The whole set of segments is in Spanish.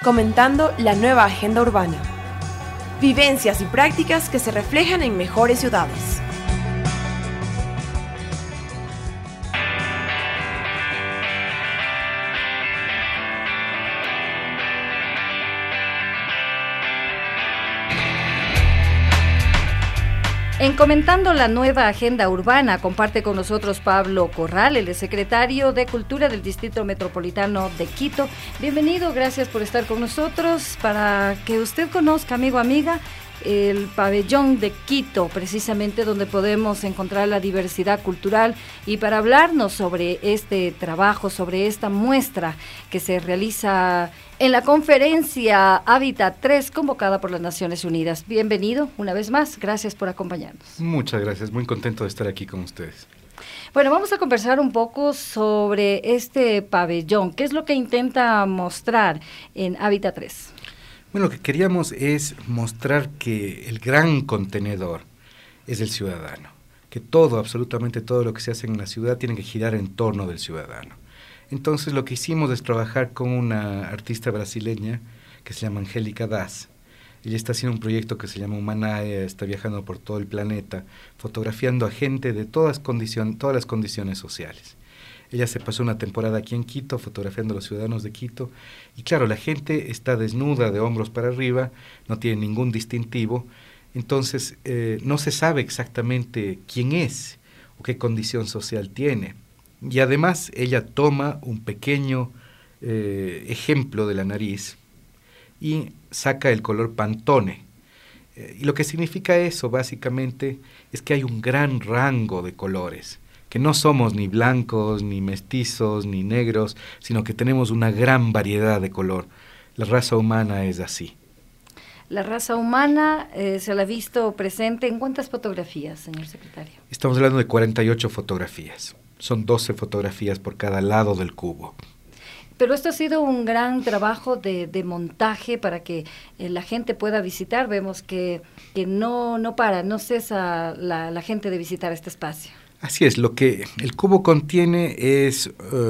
comentando la nueva agenda urbana. Vivencias y prácticas que se reflejan en mejores ciudades. En Comentando la Nueva Agenda Urbana, comparte con nosotros Pablo Corral, el secretario de Cultura del Distrito Metropolitano de Quito. Bienvenido, gracias por estar con nosotros. Para que usted conozca, amigo, amiga, el pabellón de Quito, precisamente donde podemos encontrar la diversidad cultural, y para hablarnos sobre este trabajo, sobre esta muestra que se realiza en la conferencia Hábitat 3 convocada por las Naciones Unidas. Bienvenido una vez más, gracias por acompañarnos. Muchas gracias, muy contento de estar aquí con ustedes. Bueno, vamos a conversar un poco sobre este pabellón. ¿Qué es lo que intenta mostrar en Hábitat 3? Bueno, lo que queríamos es mostrar que el gran contenedor es el ciudadano, que todo, absolutamente todo lo que se hace en la ciudad tiene que girar en torno del ciudadano. Entonces lo que hicimos es trabajar con una artista brasileña que se llama Angélica Das. Ella está haciendo un proyecto que se llama Humanae, está viajando por todo el planeta, fotografiando a gente de todas las condiciones sociales. Ella se pasó una temporada aquí en Quito, fotografiando a los ciudadanos de Quito, y claro, la gente está desnuda de hombros para arriba, no tiene ningún distintivo, entonces no se sabe exactamente quién es o qué condición social tiene. Y además ella toma un pequeño ejemplo de la nariz y saca el color Pantone. Y lo que significa eso básicamente es que hay un gran rango de colores, que no somos ni blancos, ni mestizos, ni negros, sino que tenemos una gran variedad de color. La raza humana es así. La raza humana se la ha visto presente en ¿cuántas fotografías, señor secretario? Estamos hablando de 48 fotografías. Son 12 fotografías por cada lado del cubo. Pero esto ha sido un gran trabajo de montaje para que la gente pueda visitar. Vemos que no cesa la gente de visitar este espacio. Así es, lo que el cubo contiene es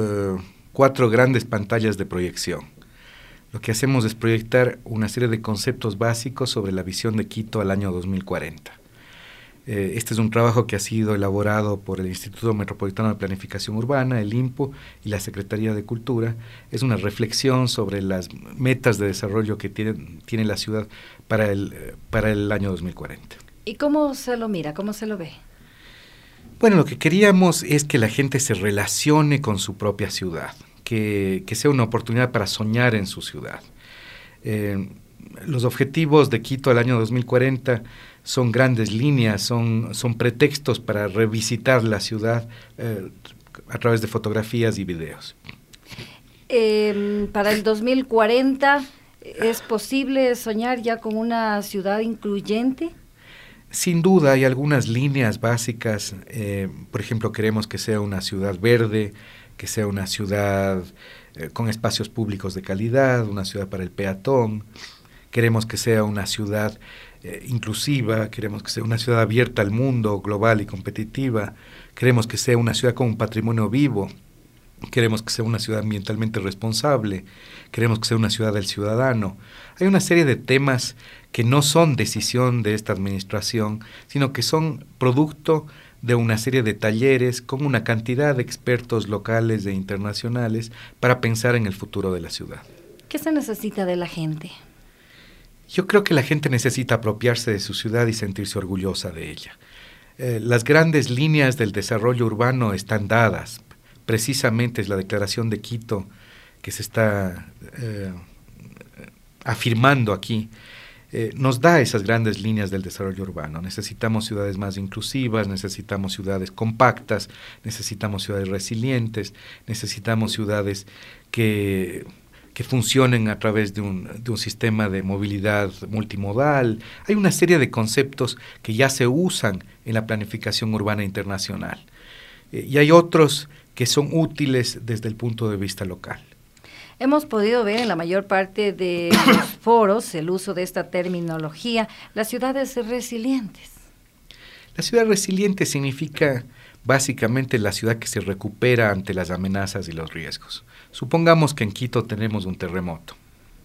4 grandes pantallas de proyección. Lo que hacemos es proyectar una serie de conceptos básicos sobre la visión de Quito al año 2040. Este es un trabajo que ha sido elaborado por el Instituto Metropolitano de Planificación Urbana, el INPU, y la Secretaría de Cultura. Es una reflexión sobre las metas de desarrollo que tiene la ciudad para el año 2040. ¿Y cómo se lo mira, cómo se lo ve? Bueno, lo que queríamos es que la gente se relacione con su propia ciudad, que sea una oportunidad para soñar en su ciudad. Los objetivos de Quito al año 2040 son grandes líneas, son pretextos para revisitar la ciudad a través de fotografías y videos. Para el 2040, ¿es posible soñar ya con una ciudad incluyente? Sin duda hay algunas líneas básicas, por ejemplo, queremos que sea una ciudad verde, que sea una ciudad con espacios públicos de calidad, una ciudad para el peatón, queremos que sea una ciudad inclusiva, queremos que sea una ciudad abierta al mundo, global y competitiva, queremos que sea una ciudad con un patrimonio vivo, queremos que sea una ciudad ambientalmente responsable, queremos que sea una ciudad del ciudadano. Hay una serie de temas que no son decisión de esta administración, sino que son producto de una serie de talleres con una cantidad de expertos locales e internacionales para pensar en el futuro de la ciudad. ¿Qué se necesita de la gente? Yo creo que la gente necesita apropiarse de su ciudad y sentirse orgullosa de ella. Las grandes líneas del desarrollo urbano están dadas. Precisamente es la Declaración de Quito que se está afirmando aquí. Nos da esas grandes líneas del desarrollo urbano. Necesitamos ciudades más inclusivas, necesitamos ciudades compactas, necesitamos ciudades resilientes, necesitamos ciudades que funcionen a través de un sistema de movilidad multimodal. Hay una serie de conceptos que ya se usan en la planificación urbana internacional. Y hay otros que son útiles desde el punto de vista local. Hemos podido ver en la mayor parte de los foros el uso de esta terminología, las ciudades resilientes. La ciudad resiliente significa básicamente la ciudad que se recupera ante las amenazas y los riesgos. Supongamos que en Quito tenemos un terremoto.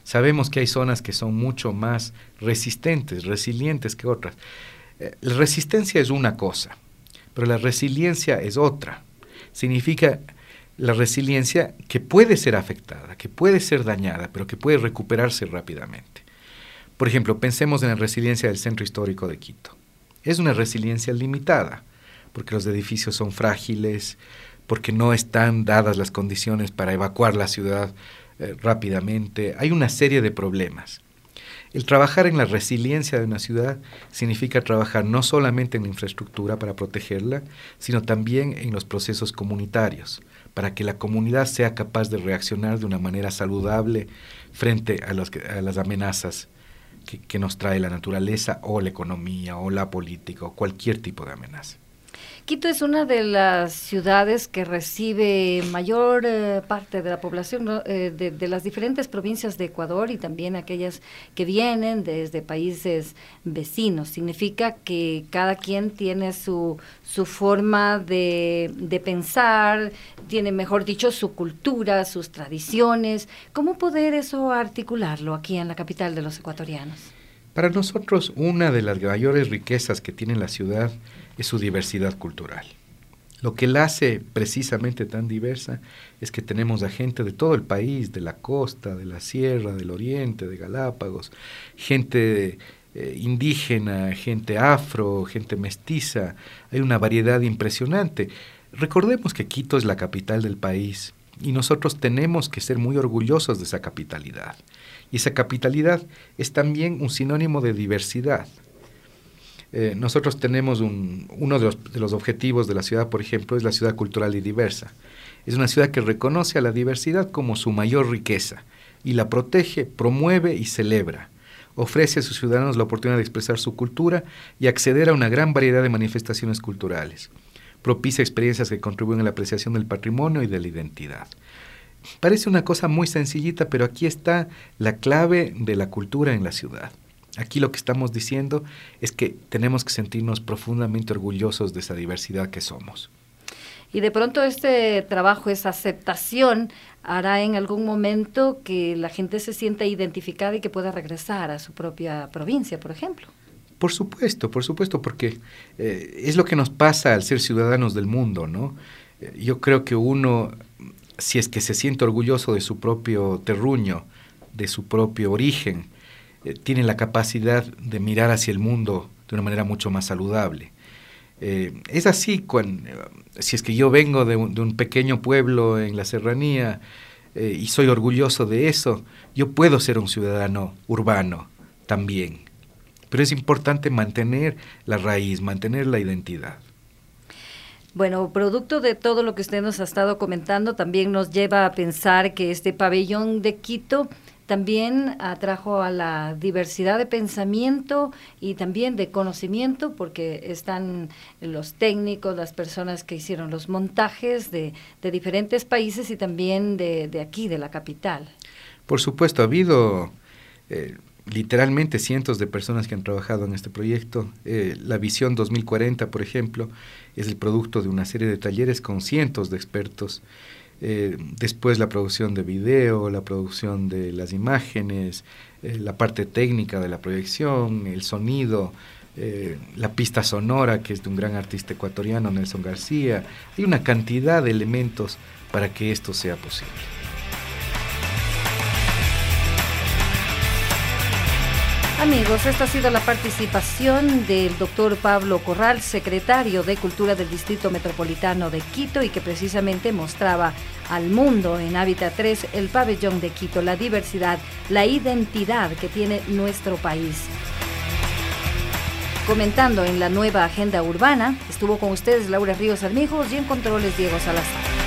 Sabemos que hay zonas que son mucho más resistentes, resilientes que otras. La resistencia es una cosa, pero la resiliencia es otra. Significa la resiliencia que puede ser afectada, que puede ser dañada, pero que puede recuperarse rápidamente. Por ejemplo, pensemos en la resiliencia del centro histórico de Quito. Es una resiliencia limitada, porque los edificios son frágiles, porque no están dadas las condiciones para evacuar la ciudad rápidamente. Hay una serie de problemas. El trabajar en la resiliencia de una ciudad significa trabajar no solamente en la infraestructura para protegerla, sino también en los procesos comunitarios, para que la comunidad sea capaz de reaccionar de una manera saludable frente a las amenazas que nos trae la naturaleza o la economía o la política o cualquier tipo de amenaza. Quito es una de las ciudades que recibe mayor parte de la población, ¿no? de las diferentes provincias de Ecuador y también aquellas que vienen desde países vecinos. Significa que cada quien tiene su forma de pensar, tiene, mejor dicho, su cultura, sus tradiciones. ¿Cómo poder eso articularlo aquí en la capital de los ecuatorianos? Para nosotros, una de las mayores riquezas que tiene la ciudad es su diversidad cultural. Lo que la hace precisamente tan diversa es que tenemos a gente de todo el país, de la costa, de la sierra, del oriente, de Galápagos, gente indígena, gente afro, gente mestiza. Hay una variedad impresionante. Recordemos que Quito es la capital del país y nosotros tenemos que ser muy orgullosos de esa capitalidad. Y esa capitalidad es también un sinónimo de diversidad. Nosotros tenemos uno de los objetivos de la ciudad, por ejemplo, es la ciudad cultural y diversa. Es una ciudad que reconoce a la diversidad como su mayor riqueza y la protege, promueve y celebra. Ofrece a sus ciudadanos la oportunidad de expresar su cultura y acceder a una gran variedad de manifestaciones culturales. Propicia experiencias que contribuyen a la apreciación del patrimonio y de la identidad. Parece una cosa muy sencillita, pero aquí está la clave de la cultura en la ciudad. Aquí lo que estamos diciendo es que tenemos que sentirnos profundamente orgullosos de esa diversidad que somos. Y de pronto este trabajo, esa aceptación, hará en algún momento que la gente se sienta identificada y que pueda regresar a su propia provincia, por ejemplo. Por supuesto, porque es lo que nos pasa al ser ciudadanos del mundo, ¿no? Yo creo que uno, si es que se siente orgulloso de su propio terruño, de su propio origen, tiene la capacidad de mirar hacia el mundo de una manera mucho más saludable. Es así, si es que yo vengo de un pequeño pueblo en la serranía y soy orgulloso de eso, yo puedo ser un ciudadano urbano también. Pero es importante mantener la raíz, mantener la identidad. Bueno, producto de todo lo que usted nos ha estado comentando, también nos lleva a pensar que este pabellón de Quito también atrajo a la diversidad de pensamiento y también de conocimiento, porque están los técnicos, las personas que hicieron los montajes de diferentes países y también de aquí, de la capital. Por supuesto, ha habido literalmente cientos de personas que han trabajado en este proyecto. La Visión 2040, por ejemplo, es el producto de una serie de talleres con cientos de expertos. Después la producción de video, la producción de las imágenes, la parte técnica de la proyección, el sonido, la pista sonora, que es de un gran artista ecuatoriano, Nelson García. Hay una cantidad de elementos para que esto sea posible. Amigos, esta ha sido la participación del doctor Pablo Corral, secretario de Cultura del Distrito Metropolitano de Quito, y que precisamente mostraba al mundo en Hábitat 3 el pabellón de Quito, la diversidad, la identidad que tiene nuestro país. Comentando en la nueva agenda urbana, estuvo con ustedes Laura Ríos Armijos y en controles Diego Salazar.